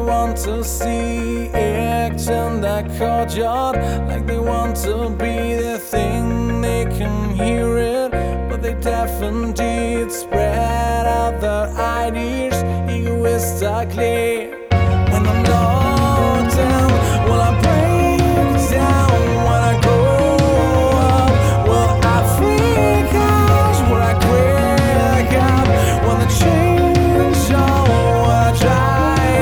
want to see enda kodjad, like they want to be the thing, they can hear it, but they deaf indeed. Spread out their ideas egoistically. When I'm lost